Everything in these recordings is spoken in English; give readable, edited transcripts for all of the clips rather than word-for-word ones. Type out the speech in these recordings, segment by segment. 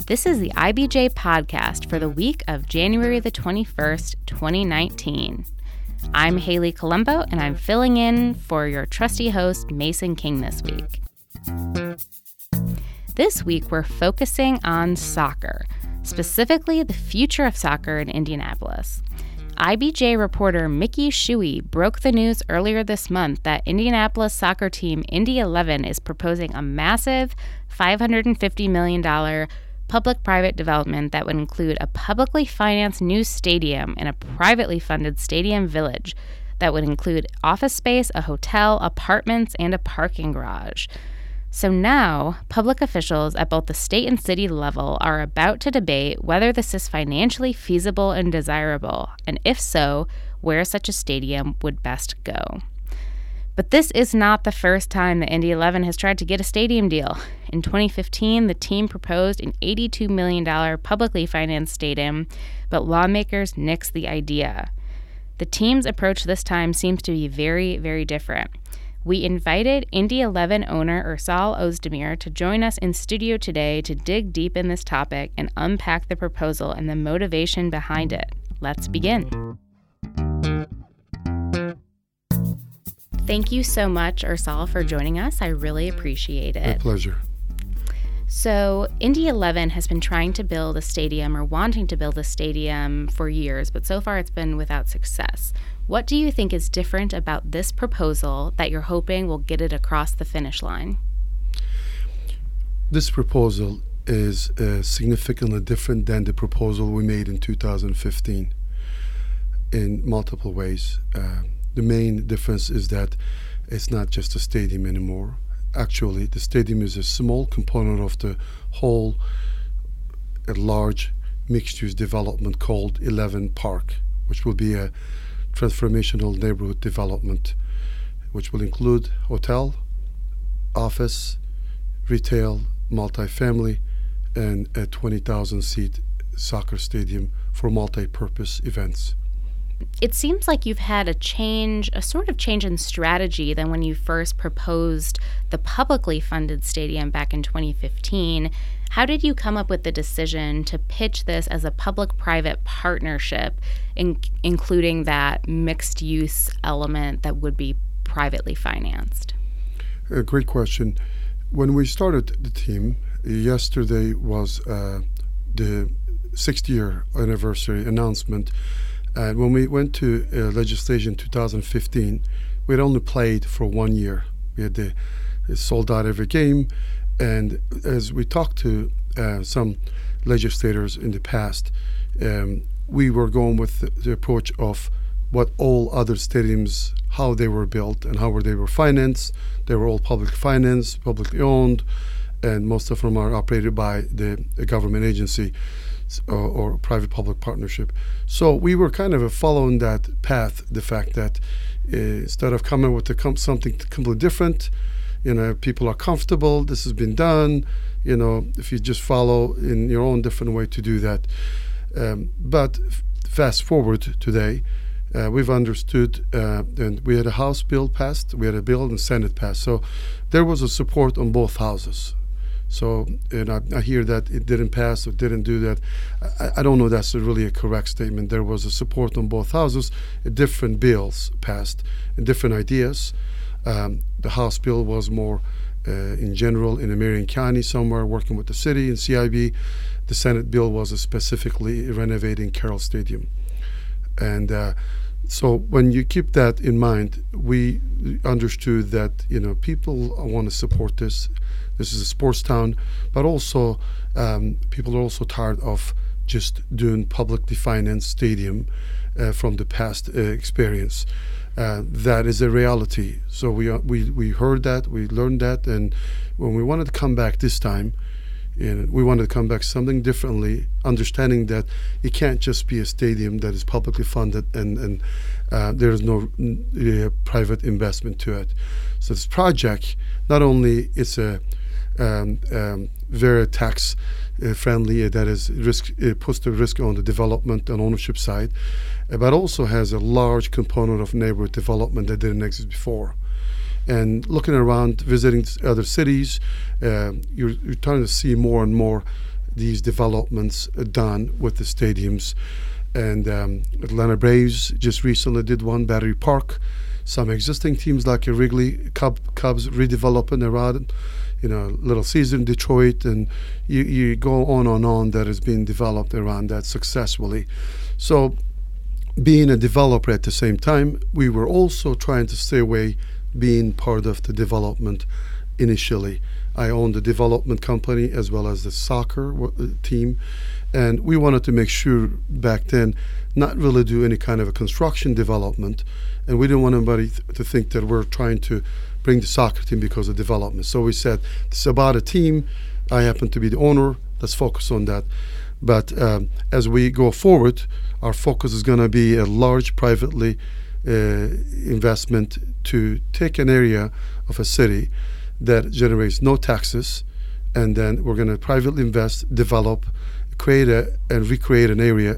This is the IBJ podcast for the week of January the 21st, 2019. I'm Haley Colombo, and I'm filling in for your trusty host, Mason King, this week. This week, we're focusing on soccer, specifically the future of soccer in Indianapolis. IBJ reporter Mickey Shuey broke the news earlier this month that Indianapolis soccer team Indy 11 is proposing a massive $550 million public-private development that would include a publicly financed new stadium and a privately funded stadium village that would include office space, a hotel, apartments, and a parking garage. So now, public officials at both the state and city level are about to debate whether this is financially feasible and desirable, and if so, where such a stadium would best go. But this is not the first time that Indy 11 has tried to get a stadium deal. In 2015, the team proposed an $82 million publicly financed stadium, but lawmakers nixed the idea. The team's approach this time seems to be very, very different. We invited Indy 11 owner Ursal Ozdemir to join us in studio today to dig deep in this topic and unpack the proposal and the motivation behind it. Let's begin. Thank you so much, Ursal, for joining us. I really appreciate it. My pleasure. So, Indy 11 has been trying to build a stadium or wanting to build a stadium for years, but so far it's been without success. What do you think is different about this proposal that you're hoping will get it across the finish line? This proposal is significantly different than the proposal we made in 2015 in multiple ways. The main difference is that it's not just a stadium anymore. Actually, the stadium is a small component of the whole large mixed-use development called 11 Park, which will be a transformational neighborhood development, which will include hotel, office, retail, multifamily, and a 20,000-seat soccer stadium for multi-purpose events. It seems like you've had a sort of change in strategy than when you first proposed the publicly funded stadium back in 2015. How did you come up with the decision to pitch this as a public-private partnership, including that mixed-use element that would be privately financed? A great question. When we started the team, yesterday was the 6th-year anniversary announcement. And when we went to legislation in 2015, we had only played for 1 year. We had sold out every game. And as we talked to some legislators in the past, we were going with the approach of what all other stadiums, how they were built and how they were financed. They were all public financed, publicly owned, and most of them are operated by the government agency or private-public partnership. So we were kind of following that path, the fact that instead of coming with something completely different, people are comfortable, this has been done, if you just follow in your own different way to do that. But fast forward today, we've understood, and we had a House bill passed, we had a bill and Senate passed. So there was a support on both houses. So, I hear that it didn't pass or didn't do that. I don't know that's really a correct statement. There was a support on both houses. Different bills passed and different ideas. The House bill was more in general in Marion County somewhere working with the city and CIB. The Senate bill was specifically renovating Carroll Stadium. And so when you keep that in mind, we understood that, people want to support this. This is a sports town, but also people are also tired of just doing publicly financed stadium from the past experience. That is a reality. So we heard that, we learned that, and when we wanted to come back this time, we wanted to come back something differently, understanding that it can't just be a stadium that is publicly funded and there is no private investment to it. So this project, not only it's a very tax friendly, that is puts the risk on the development and ownership side, but also has a large component of neighborhood development that didn't exist before. And looking around, visiting other cities, you're starting to see more and more these developments done with the stadiums. And Atlanta Braves just recently did one, Battery Park. Some existing teams like Wrigley, Cubs redeveloping around, Little Caesar in Detroit, and you go on and on that has been developed around that successfully. So being a developer at the same time, we were also trying to stay away being part of the development initially. I owned the development company as well as the soccer team, and we wanted to make sure back then not really do any kind of a construction development, and we didn't want anybody to think that we're trying to bring the soccer team because of development. So we said, it's about a team. I happen to be the owner. Let's focus on that. But as we go forward, our focus is going to be a large privately investment to take an area of a city that generates no taxes, and then we're going to privately invest, develop, create and recreate an area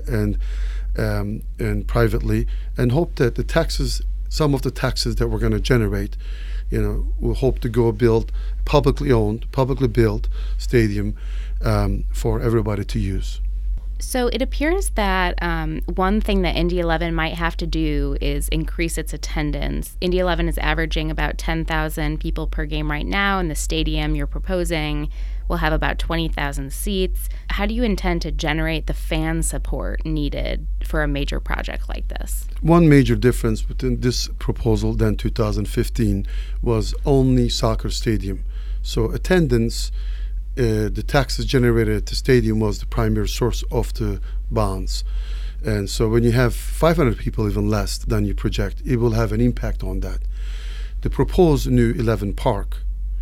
and privately, and hope that the taxes, some of the taxes that we're going to generate, we'll hope to go build publicly owned, publicly built stadium for everybody to use. So it appears that one thing that Indy 11 might have to do is increase its attendance. Indy 11 is averaging about 10,000 people per game right now, and the stadium you're proposing will have about 20,000 seats. How do you intend to generate the fan support needed for a major project like this? One major difference between this proposal than 2015 was only soccer stadium. So attendance, the taxes generated at the stadium was the primary source of the bonds. And so when you have 500 people, even less than you project, it will have an impact on that. The proposed new 11 Park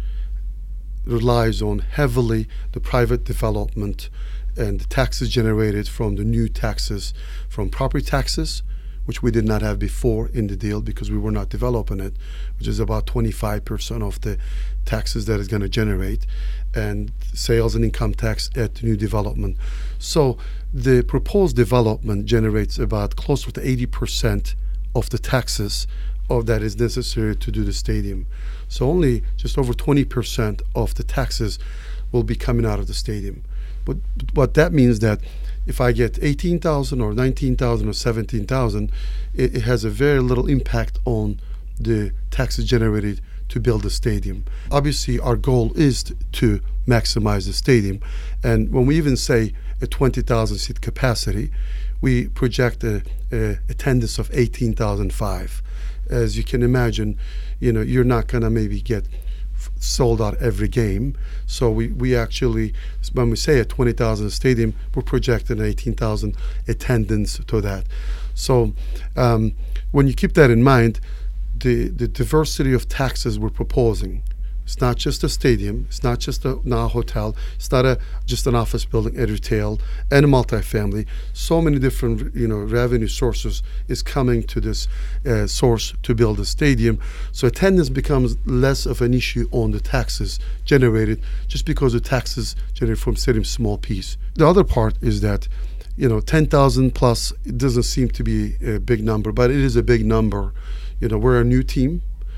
relies on heavily the private development and the taxes generated from the new taxes, from property taxes, which we did not have before in the deal because we were not developing it, which is about 25% of the taxes that is going to generate, and sales and income tax at the new development. So the proposed development generates about close to 80% of the taxes of that is necessary to do the stadium. So only just over 20% of the taxes will be coming out of the stadium. But what that means that if I get 18,000 or 19,000 or 17,000, it has a very little impact on the taxes generated to build the stadium. Obviously, our goal is to maximize the stadium. And when we even say a 20,000 seat capacity, we project a attendance of 18,005. As you can imagine, you're not going to maybe get sold out every game. So we actually, when we say a 20,000 stadium, we're projecting 18,000 attendance to that. So when you keep that in mind, the diversity of taxes we're proposing, it's not just a stadium, it's not just a hotel, it's not just an office building, a retail, and a multifamily. So many different revenue sources is coming to this source to build a stadium. So attendance becomes less of an issue on the taxes generated, just because the taxes generated from stadium small piece. The other part is that 10,000 plus, it doesn't seem to be a big number, but it is a big number. We're a new team.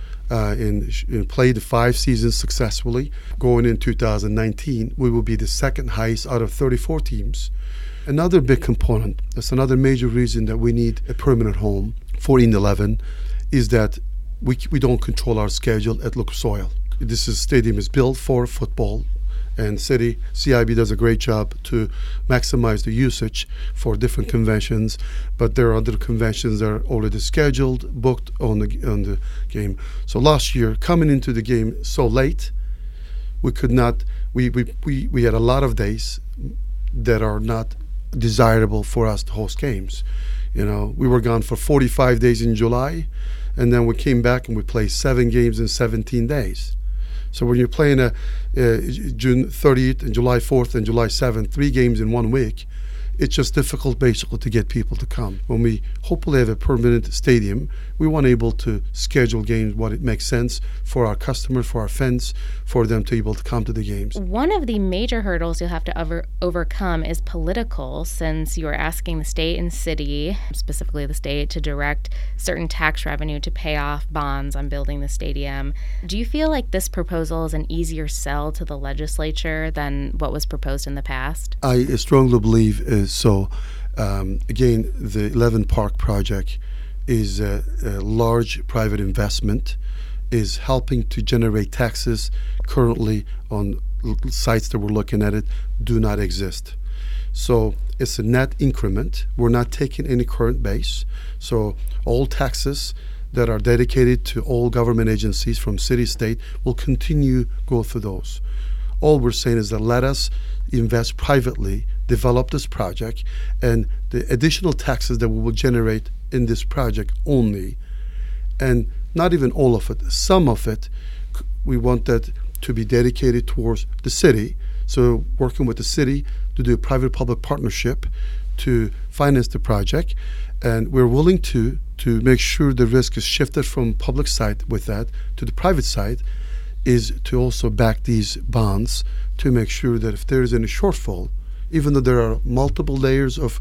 Played 5 seasons successfully. Going in 2019, we will be the second highest out of 34 teams. Another big component, that's another major reason that we need a permanent home for Indy 11, is that we don't control our schedule at Lucas Oil. This stadium is built for football, and CIB does a great job to maximize the usage for different conventions, but there are other conventions that are already scheduled, booked on the game. So last year, coming into the game so late, we could not. We had a lot of days that are not desirable for us to host games. We were gone for 45 days in July, and then we came back and we played 7 games in 17 days. So when you're playing June 30th and July 4th and July 7th, 3 games in 1 week, It's just difficult basically to get people to come. When we hopefully have a permanent stadium, we want to be able to schedule games what it makes sense for our customers, for our fans, for them to be able to come to the games. One of the major hurdles you'll have to overcome is political, since you're asking the state and city, specifically the state, to direct certain tax revenue to pay off bonds on building the stadium. Do you feel like this proposal is an easier sell to the legislature than what was proposed in the past? I strongly believe so. Again, the 11 Park project is a large private investment, is helping to generate taxes currently on sites that we're looking at it do not exist. So it's a net increment. We're not taking any current base. So all taxes that are dedicated to all government agencies from city, state will continue go through those. All we're saying is that let us invest privately, develop this project, and the additional taxes that we will generate in this project only, and not even all of it, some of it, we want that to be dedicated towards the city. So working with the city to do a private-public partnership to finance the project, and we're willing to make sure the risk is shifted from public side with that to the private side, is to also back these bonds to make sure that if there is any shortfall, even though there are multiple layers of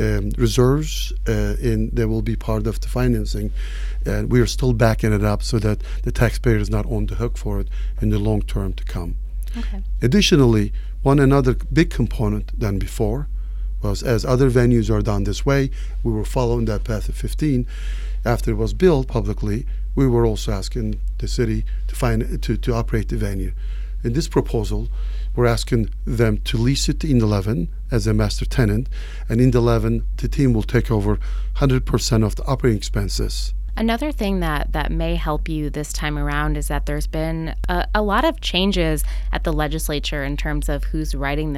reserves that will be part of the financing, and we are still backing it up so that the taxpayer is not on the hook for it in the long term to come. Okay. Additionally, another big component than before was, as other venues are done this way, we were following that path of 15. After it was built publicly, we were also asking the city to operate the venue. In this proposal, we're asking them to lease it to Ind11 as a master tenant, and Ind11, the team will take over 100% of the operating expenses. Another thing that may help you this time around is that there's been a lot of changes at the legislature in terms of who's writing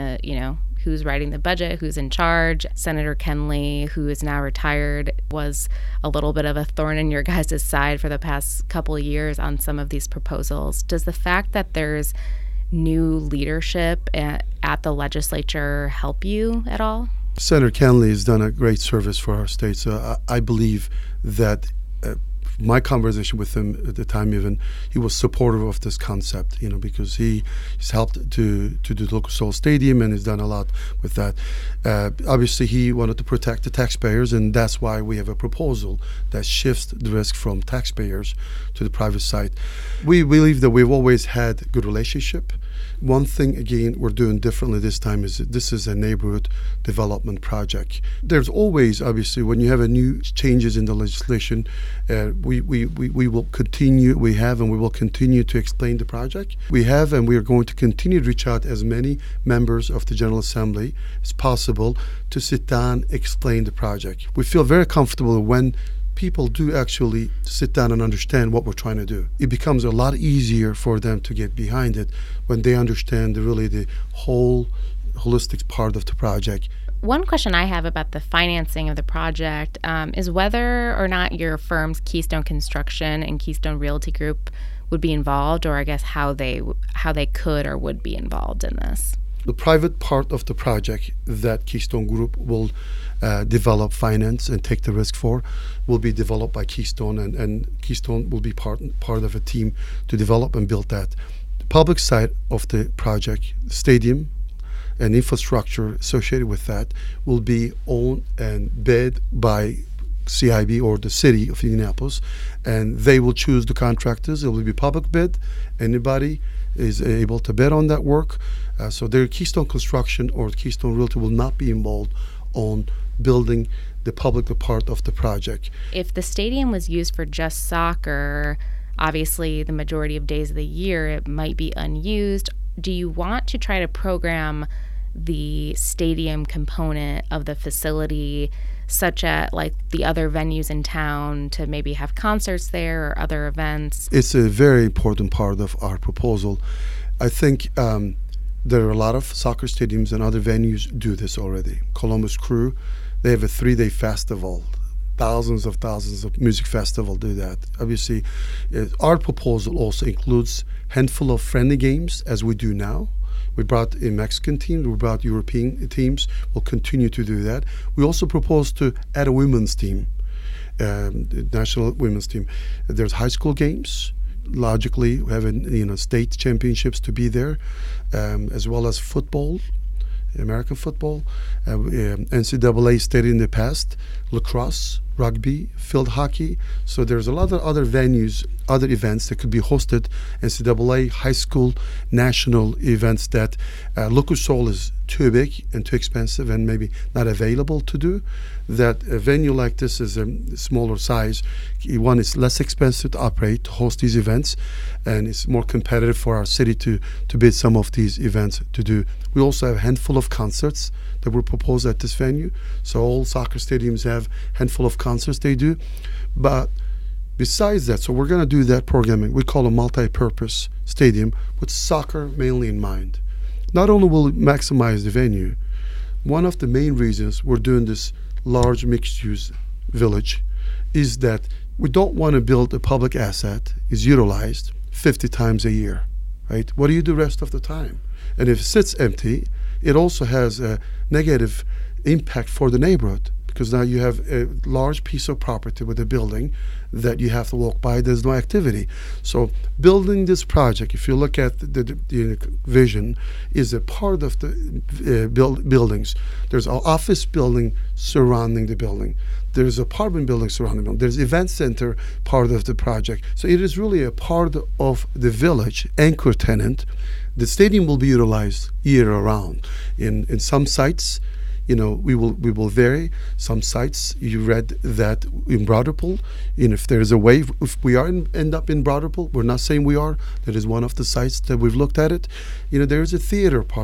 the budget, who's in charge. Senator Kenley, who is now retired, was a little bit of a thorn in your guys' side for the past couple of years on some of these proposals. Does the fact that there's new leadership at the legislature help you at all? Senator Kenley has done a great service for our state, so I believe that my conversation with him at the time, even, he was supportive of this concept, because he's helped to do Lucas Oil Stadium and has done a lot with that. Obviously, he wanted to protect the taxpayers, and that's why we have a proposal that shifts the risk from taxpayers to the private side. We believe that we've always had a good relationship. One thing, again, we're doing differently this time is that this is a neighborhood development project. There's always, obviously, when you have a new changes in the legislation, we will continue, we have and we will continue to explain the project. We have and we are going to continue to reach out as many members of the General Assembly as possible to sit down, explain the project. We feel very comfortable when people do actually sit down and understand what we're trying to do. It becomes a lot easier for them to get behind it when they understand the whole holistic part of the project. One question I have about the financing of the project is whether or not your firms Keystone Construction and Keystone Realty Group would be involved, or I guess how they could or would be involved in this. The private part of the project that Keystone Group will develop, finance, and take the risk for will be developed by Keystone, and Keystone will be part of a team to develop and build that. The public side of the project, the stadium, and infrastructure associated with that will be owned and bid by CIB or the city of Indianapolis, and they will choose the contractors. It will be public bid. Anybody is able to bid on that work. So their Keystone Construction or Keystone Realty will not be involved on building the public part of the project. If the stadium was used for just soccer, obviously the majority of days of the year it might be unused. Do you want to try to program the stadium component of the facility such as like the other venues in town to maybe have concerts there or other events? It's a very important part of our proposal. I think there are a lot of soccer stadiums and other venues do this already. Columbus Crew, they have a 3-day festival. Thousands of music festival do that. Obviously, our proposal also includes handful of friendly games as we do now. We brought a Mexican team. We brought European teams. We'll continue to do that. We also propose to add a women's team, the national women's team. There's high school games. Logically, we have state championships to be there, as well as football, American football, NCAA stayed in the past, lacrosse, rugby, field hockey. So there's a lot of other venues, other events that could be hosted, NCAA, high school, national events that Lucasol is too big and too expensive and maybe not available to do. That a venue like this is a smaller size. One, is less expensive to operate, to host these events, and it's more competitive for our city to bid some of these events to do. We also have a handful of concerts that were proposed at this venue. So all soccer stadiums have a handful of concerts they do. But besides that, so we're going to do that programming. We call a multi-purpose stadium with soccer mainly in mind. Not only will it maximize the venue, one of the main reasons we're doing this large mixed-use village is that we don't want to build a public asset is utilized 50 times a year, right? What do you do the rest of the time? And if it sits empty, it also has a negative impact for the neighborhood, because now you have a large piece of property with a building that you have to walk by. There's no activity. So building this project, if you look at the vision, is a part of the buildings. There's an office building surrounding the building. There's apartment building surrounding the building. There's event center part of the project. So it is really a part of the village, anchor tenant. The stadium will be utilized year round. In some sites, we will vary. Some sites, you read that in Broderpool, if there's a way, if we end up in Broderpool, we're not saying we are. That is one of the sites that we've looked at it. There's a theater part,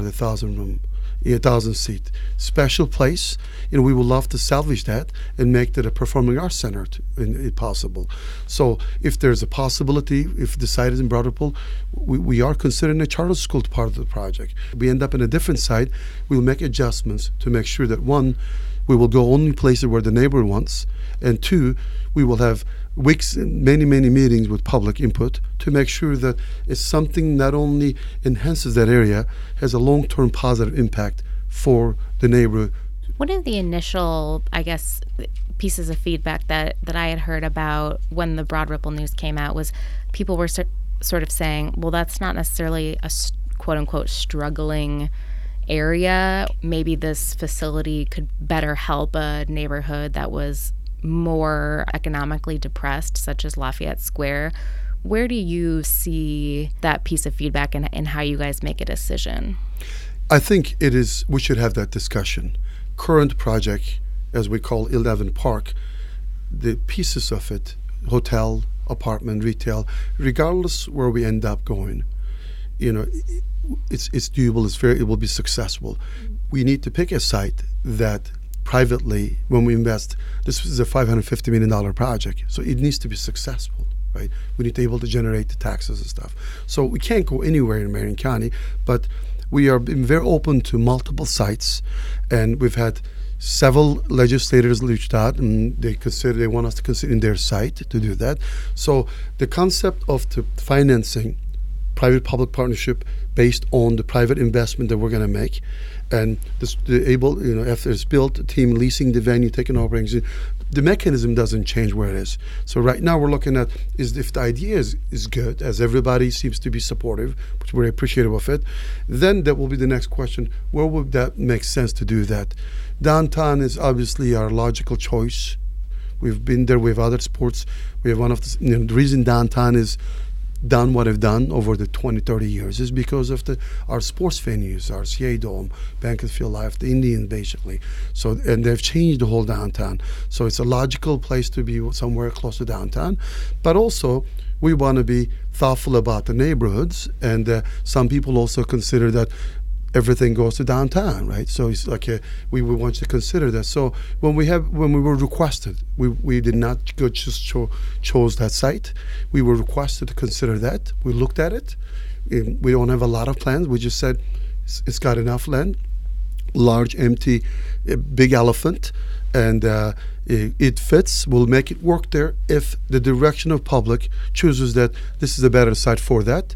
1,000-seat special place. We would love to salvage that and make that a performing arts center if possible. So if there's a possibility, if the site is in Broderpool, we are considering a charter school part of the project. We end up in a different site, we'll make adjustments to make sure that, one, we will go only places where the neighbor wants, and two, we will have weeks, many meetings with public input to make sure that it's something not only enhances that area, has a long-term positive impact for the neighborhood. One of the initial, pieces of feedback that I had heard about when the Broad Ripple news came out was people were sort of saying, well, that's not necessarily a quote-unquote struggling area. Maybe this facility could better help a neighborhood that was more economically depressed, such as Lafayette Square. Where do you see that piece of feedback and how you guys make a decision? I think we should have that discussion. Current project, as we call 11 Park, the pieces of it, hotel, apartment, retail, regardless where we end up going, it's doable, it will be successful. We need to pick a site that privately, when we invest, this is a $550 million project, so it needs to be successful, right? We need to be able to generate the taxes and stuff. So we can't go anywhere in Marion County, but we are being very open to multiple sites, and we've had several legislators reached out, and they want us to consider in their site to do that. So the concept of the financing, private-public partnership based on the private investment that we're going to make, and after it's built, the team leasing the venue, taking over, the mechanism doesn't change where it is. So right now we're looking at if the idea is good, as everybody seems to be supportive, which we're appreciative of it, then that will be the next question: where would that make sense to do that? Downtown is obviously our logical choice. We've been there. We have other sports. We have one of the reason downtown is done what I've done over the 20-30 years is because of our sports venues, our CA Dome, Banquet Field Life, the Indians basically. So, and they've changed the whole downtown. So it's a logical place to be somewhere close to downtown. But also, we want to be thoughtful about the neighborhoods, and some people also consider that everything goes to downtown, right? So it's like we want to consider that. So when we were requested, we did not chose that site. We were requested to consider that. We looked at it. We don't have a lot of plans. We just said it's got enough land, large, empty, big elephant, and it fits. We'll make it work there if the direction of public chooses that this is a better site for that.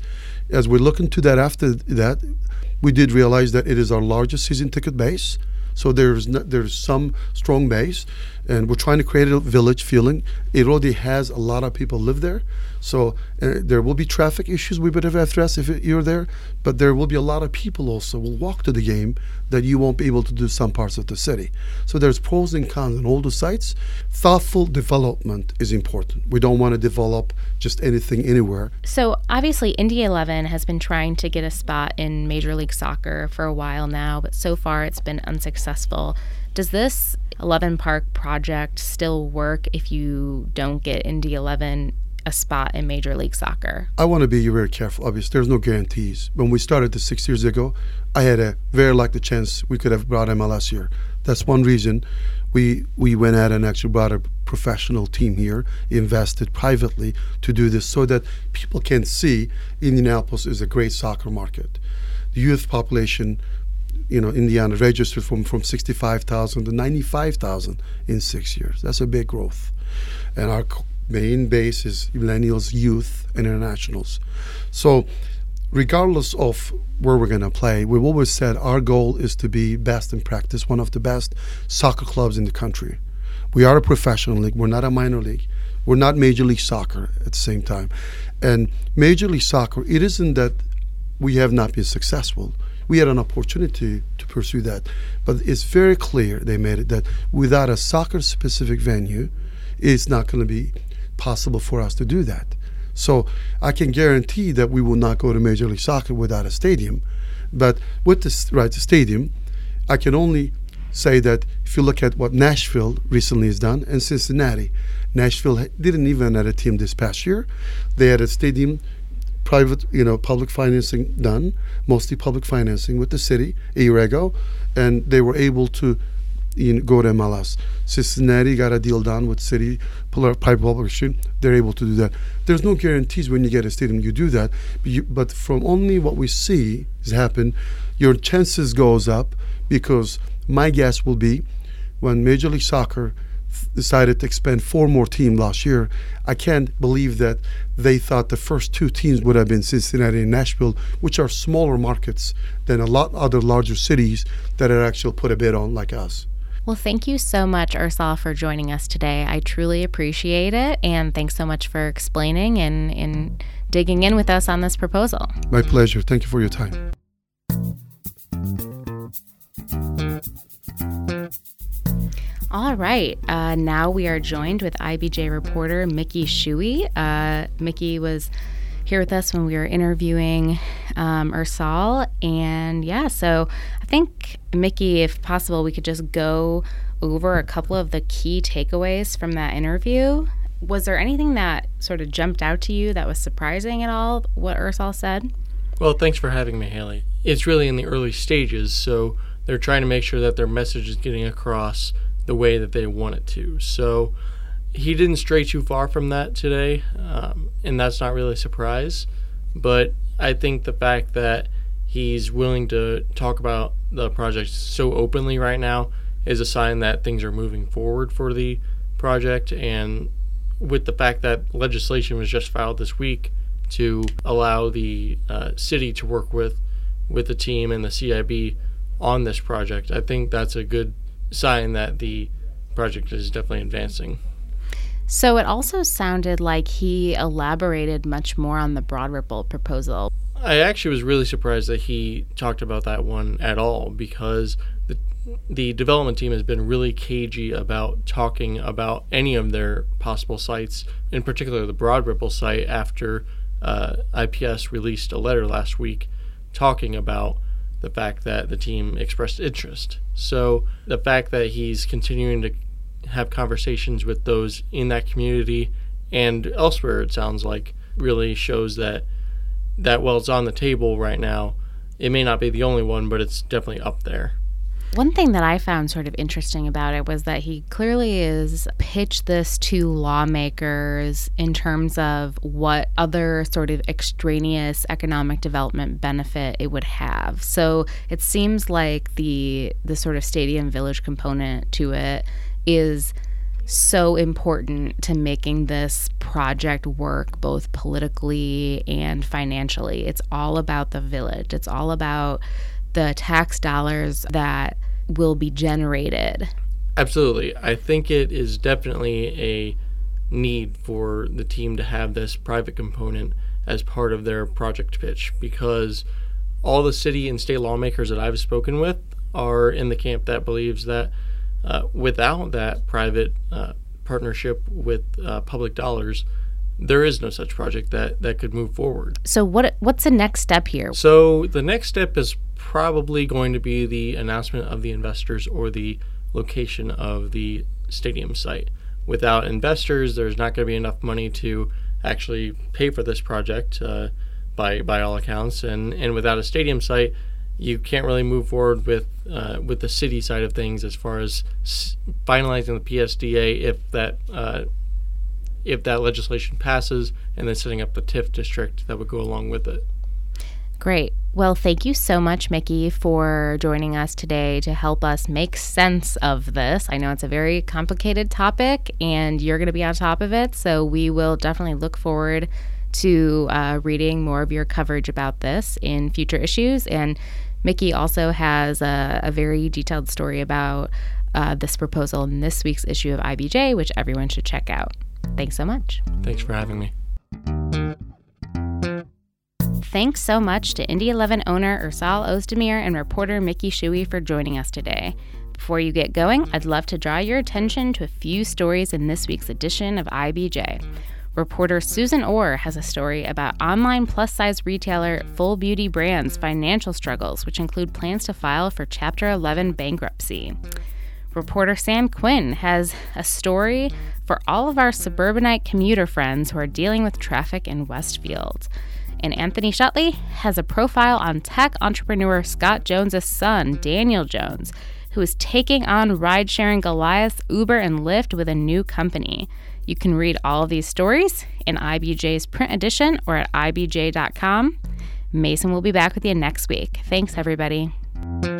as we look into that after that, we did realize that it is our largest season ticket base. So there's some strong base, and we're trying to create a village feeling. It already has a lot of people live there, so there will be traffic issues we would have addressed if you're there, but there will be a lot of people also will walk to the game that you won't be able to do some parts of the city. So there's pros and cons on all the sites. Thoughtful development is important. We don't want to develop just anything anywhere. So obviously Indy 11 has been trying to get a spot in Major League Soccer for a while now, but so far it's been unsuccessful. Does this 11 park project still work if you don't get Indy 11 a spot in Major League Soccer? I want to be very careful. Obviously, there's no guarantees. When we started this 6 years ago, I had a very likely chance we could have brought MLS here. That's one reason we went out and actually brought a professional team here, invested privately to do this so that people can see Indianapolis is a great soccer market. The youth population, Indiana registered from 65,000 to 95,000 in 6 years. That's a big growth. And our main base is millennials, youth, and internationals. So regardless of where we're going to play, we've always said our goal is to be best in practice, one of the best soccer clubs in the country. We are a professional league. We're not a minor league. We're not Major League Soccer at the same time. And Major League Soccer, it isn't that we have not been successful. We had an opportunity to pursue that. But it's very clear, they made it, that without a soccer-specific venue, it's not going to be possible for us to do that. So I can guarantee that we will not go to Major League Soccer without a stadium. But with the stadium, I can only say that if you look at what Nashville recently has done and Cincinnati, Nashville didn't even have a team this past year. They had a stadium, private, public financing done, mostly public financing with the city a year ago, and they were able to go to MLS. Cincinnati got a deal done with city private publication. They're able to do that. There's no guarantees when you get a stadium you do that, but from only what we see has happened, your chances goes up, because my guess will be when Major League Soccer decided to expand 4 more teams last year, I can't believe that they thought the first 2 teams would have been Cincinnati and Nashville, which are smaller markets than a lot other larger cities that are actually put a bid on like us. Well, thank you so much, Ursal, for joining us today. I truly appreciate it, and thanks so much for explaining and digging in with us on this proposal. My pleasure. Thank you for your time. All right. Now we are joined with IBJ reporter Mickey Shuey. Mickey was here with us when we were interviewing Ursal. And so I think, Mickey, if possible, we could just go over a couple of the key takeaways from that interview. Was there anything that sort of jumped out to you that was surprising at all, what Ursal said? Well, thanks for having me, Haley. It's really in the early stages, so they're trying to make sure that their message is getting across the way that they want it to. So he didn't stray too far from that today, and that's not really a surprise. But I think the fact that he's willing to talk about the project so openly right now is a sign that things are moving forward for the project. And with the fact that legislation was just filed this week to allow the city to work with the team and the CIB on this project, I think that's a good sign that the project is definitely advancing. So it also sounded like he elaborated much more on the Broad Ripple proposal. I actually was really surprised that he talked about that one at all, because the development team has been really cagey about talking about any of their possible sites, in particular the Broad Ripple site, after IPS released a letter last week talking about the fact that the team expressed interest. So the fact that he's continuing to have conversations with those in that community and elsewhere, it sounds like, really shows that while it's on the table right now, it may not be the only one, but it's definitely up there. One thing that I found sort of interesting about it was that he clearly is pitched this to lawmakers in terms of what other sort of extraneous economic development benefit it would have. So it seems like the sort of stadium village component to it is so important to making this project work both politically and financially. It's all about the village. It's all about the tax dollars that will be generated. Absolutely. I think it is definitely a need for the team to have this private component as part of their project pitch, because all the city and state lawmakers that I've spoken with are in the camp that believes that without that private partnership with public dollars, there is no such project that could move forward. So what's the next step here? So the next step is probably going to be the announcement of the investors or the location of the stadium site. Without investors, there's not going to be enough money to actually pay for this project by all accounts, and without a stadium site, you can't really move forward with the city side of things as far as finalizing the PSDA if that legislation passes, and then setting up the TIF district that would go along with it. Great. Well, thank you so much, Mickey, for joining us today to help us make sense of this. I know it's a very complicated topic, and you're going to be on top of it, so we will definitely look forward to reading more of your coverage about this in future issues. And Mickey also has a very detailed story about this proposal in this week's issue of IBJ, which everyone should check out. Thanks so much. Thanks for having me. Thanks so much to Indy 11 owner Ursal Ozdemir and reporter Mickey Shuey for joining us today. Before you get going, I'd love to draw your attention to a few stories in this week's edition of IBJ. Reporter Susan Orr has a story about online plus-size retailer Full Beauty Brands' financial struggles, which include plans to file for Chapter 11 bankruptcy. Reporter Sam Quinn has a story for all of our suburbanite commuter friends who are dealing with traffic in Westfield. And Anthony Shutley has a profile on tech entrepreneur Scott Jones' son, Daniel Jones, who is taking on ride-sharing Goliaths, Uber, and Lyft with a new company. You can read all of these stories in IBJ's print edition or at ibj.com. Mason will be back with you next week. Thanks, everybody.